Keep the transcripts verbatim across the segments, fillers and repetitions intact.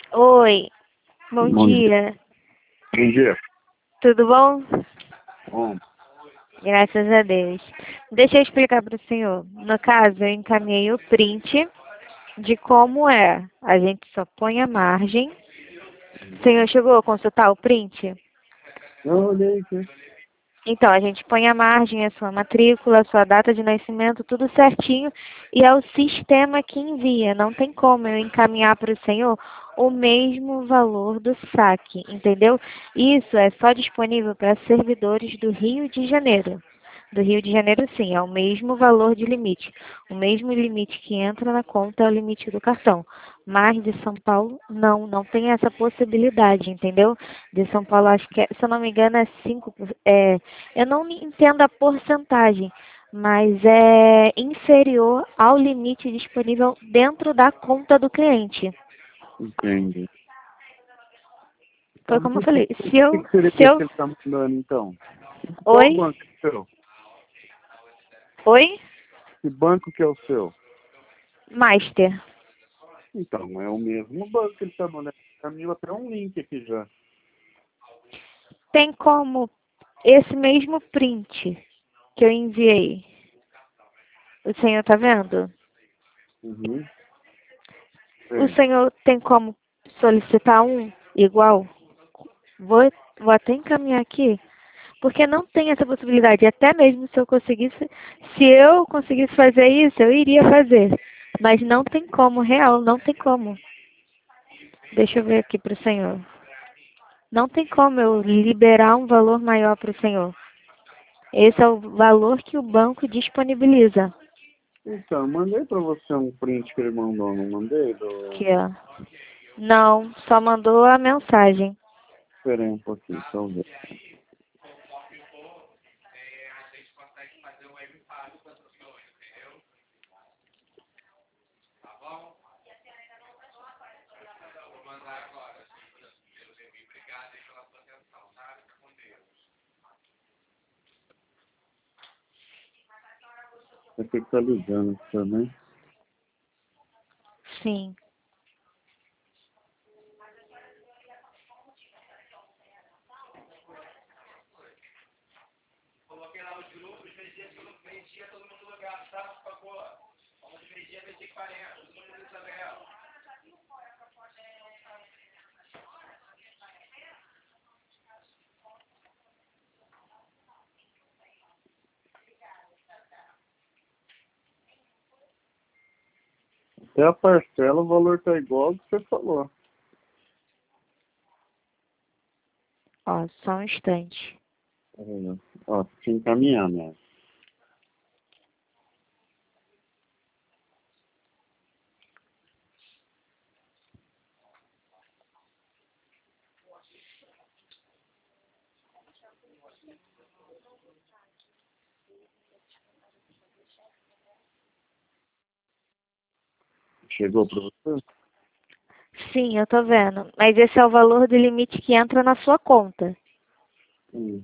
Oi, bom Bom dia. dia. Bom dia. Tudo bom? Bom, Graças a Deus. Deixa eu explicar para o senhor. No caso, eu encaminhei o print de como é. A gente só põe a margem. O senhor chegou a consultar o print? eu olhei aqui. Então, a gente põe a margem, a sua matrícula, a sua data de nascimento, tudo certinho. E é o sistema que envia. Não tem como eu encaminhar para o senhor o mesmo valor do saque, entendeu? Isso é só disponível para servidores do Rio de Janeiro. Do Rio de Janeiro, sim, é o mesmo valor de limite. O mesmo limite que entra na conta é o limite do cartão. Mas de São Paulo, não, não tem essa possibilidade, entendeu? De São Paulo, acho que, é, se eu não me engano, é cinco por cento. É, eu não entendo a porcentagem, mas é inferior ao limite disponível dentro da conta do cliente. Entendi. Foi Então, como o eu que, falei, que, se eu, que seria se esse eu, que ele está mandando, então? Qual oi, banco é o seu? oi, Que banco que é o seu? Master, Então, é o mesmo banco que ele está mandando. Caminho até um link aqui já. tem como esse mesmo print que eu enviei, o senhor tá vendo? Uhum. O Sim. senhor tem como solicitar um igual? Vou, vou até encaminhar aqui. Porque não tem essa possibilidade. Até mesmo se eu conseguisse, se eu conseguisse fazer isso, eu iria fazer. Mas não tem como, real, não tem como. Deixa eu ver aqui para o senhor. Não tem como eu liberar um valor maior para o senhor. Esse é o valor que o banco disponibiliza. Então, mandei para você um print que ele mandou, não mandei? Do... Aqui, ó. Não, só mandou a mensagem. Esperei um pouquinho, deixa eu ver. Você tem que estar ligando aqui também. Sim. Até a parcela, o valor tá igual ao que você falou. Ó, só um instante. Tá vendo? Ó, te encaminhando, né? Chegou para você? Sim, eu tô vendo. Mas esse é o valor do limite que entra na sua conta. Hum.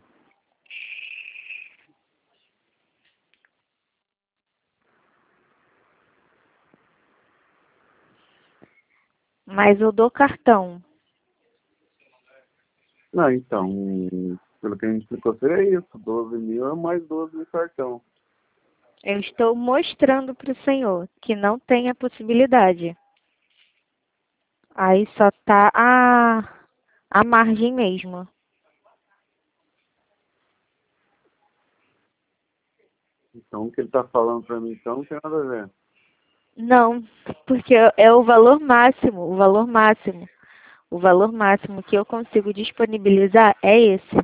Mas o do cartão. Não, então, pelo que a gente explicou, seria isso. doze mil é mais doze de cartão. Eu estou mostrando para o senhor que não tem a possibilidade. Aí só tá a, a margem mesmo. Então, o que ele está falando para mim, então, não tem nada a ver. Não, porque é o valor máximo, o valor máximo. O valor máximo que eu consigo disponibilizar é esse.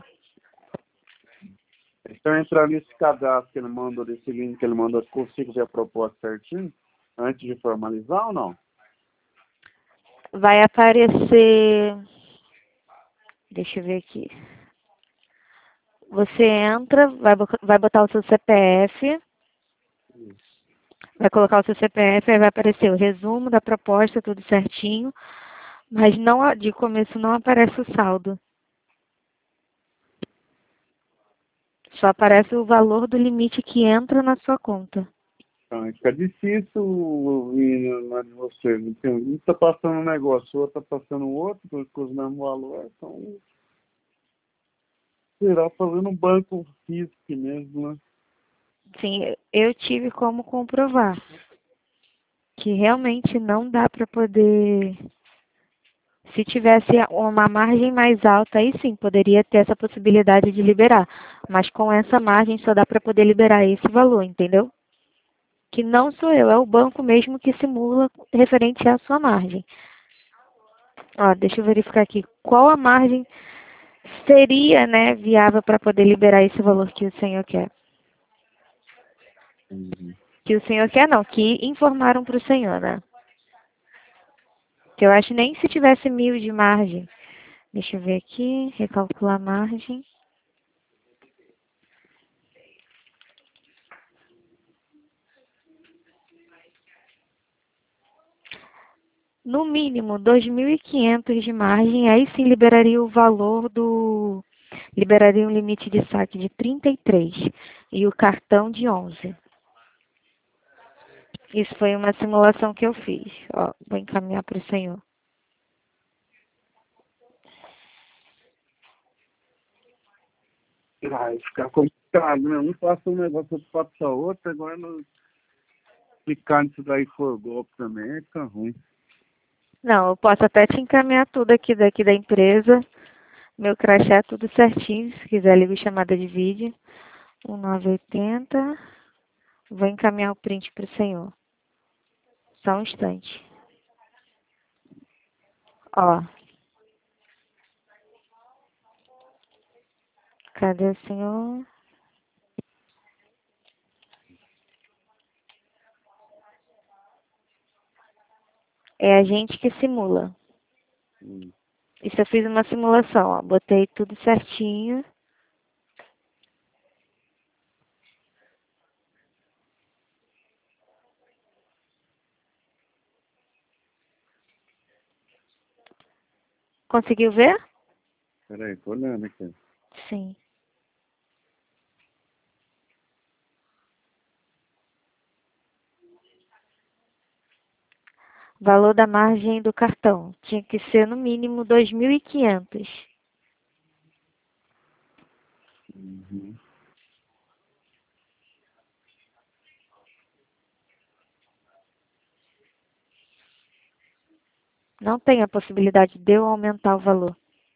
Então, entrar nesse cadastro que ele mandou, desse link que ele mandou, consigo ver a proposta certinho? Antes de formalizar ou não? Vai aparecer. Deixa eu ver aqui. Você entra, vai, bo- vai botar o seu C P F, vai colocar o seu C P F, aí vai aparecer o resumo da proposta, tudo certinho. Mas não, a- de começo não aparece o saldo. Só aparece o valor do limite que entra na sua conta. Então, fica difícil ir na de você. Tem, um está passando um negócio, o outro está passando outro, com com os mesmos valores. Então, será fazendo um banco físico mesmo, né? Sim, eu tive como comprovar que realmente não dá para poder. Se tivesse uma margem mais alta, aí sim, poderia ter essa possibilidade de liberar. Mas com essa margem só dá para poder liberar esse valor, entendeu? Que não sou eu, é o banco mesmo que simula referente à sua margem. Ó, deixa eu verificar aqui qual a margem seria, né, viável para poder liberar esse valor que o senhor quer. Uhum. Que o senhor quer não, que informaram para o senhor, né? Que eu acho nem se tivesse mil de margem. Deixa eu ver aqui, recalcular a margem. No mínimo, dois mil e quinhentos de margem, aí sim liberaria o valor do... Liberaria um limite de saque de trinta e três e o cartão de onze. Isso foi uma simulação que eu fiz. Ó, vou encaminhar para o senhor. Vai ficar complicado, né? Um passa um negócio, outro passa outro, agora não ficar nisso daí for golpe também, fica ruim. Não, eu posso até te encaminhar tudo aqui daqui da empresa. Meu crachá, tudo certinho. Se quiser, liga chamada de vídeo. um nove oito zero. Vou encaminhar o print para o senhor. Só um instante. Ó. Cadê o senhor? É a gente que simula. Hum. Isso eu fiz uma simulação, ó. Botei tudo certinho. Conseguiu ver? Peraí, tô olhando aqui. Sim. Valor da margem do cartão. Tinha que ser no mínimo dois mil e quinhentos. Uhum. Não tem a possibilidade de eu aumentar o valor.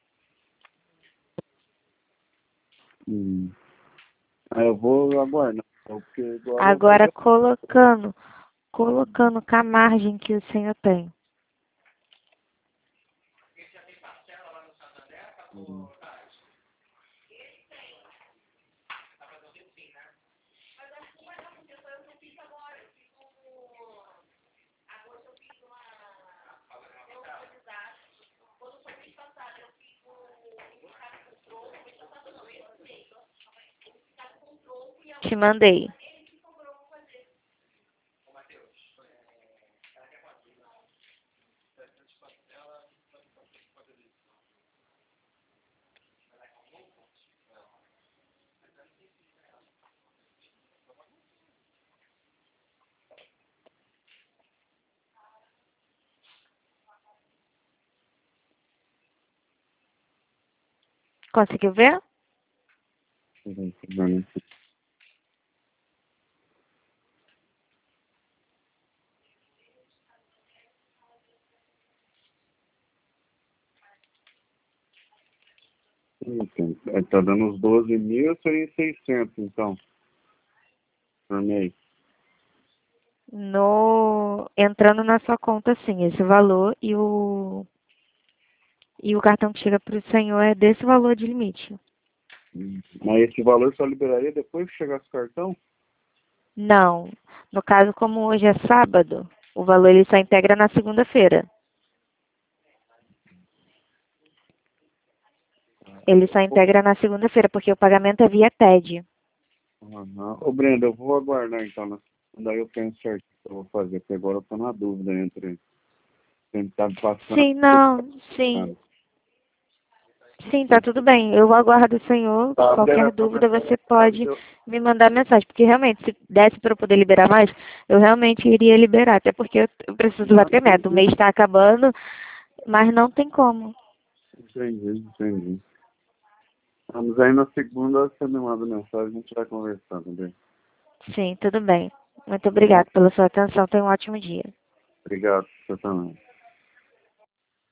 Hum. Aí eu vou aguardar, porque agora eu tô Agora colocando, colocando com a margem que o senhor tem. vendo. Te mandei. Conseguiu ver? Peraí, tô vendo aqui. Então, aí tá dando uns doze mil, seria seiscentos, então, por mês. No, entrando na sua conta, sim, esse valor e o, e o cartão que chega para o senhor é desse valor de limite. Hum. Mas esse valor só liberaria depois que chegasse o cartão? Não. No caso, como hoje é sábado, o valor ele só integra na segunda-feira. Ele só integra na segunda-feira, porque o pagamento é via T E D. Uhum. Ô, Brenda, eu vou aguardar então, né? Daí eu penso certo o que eu vou fazer, porque agora eu tô na dúvida entre tentar me passando. Sim, não, sim. Sim, tá tudo bem. Eu aguardo o senhor. Tá, Qualquer beleza, dúvida mas- você pode eu- me mandar mensagem. Porque realmente, se desse para eu poder liberar mais, eu realmente iria liberar. Até porque eu eu preciso bater meta. O mês está acabando, mas não tem como. Entendi, entendi. Vamos aí na segunda, você me manda mensagem, a gente vai conversando, bem. Sim, tudo bem. Muito Tá bom? obrigada pela sua atenção. Tenha um ótimo dia. Obrigado, você também.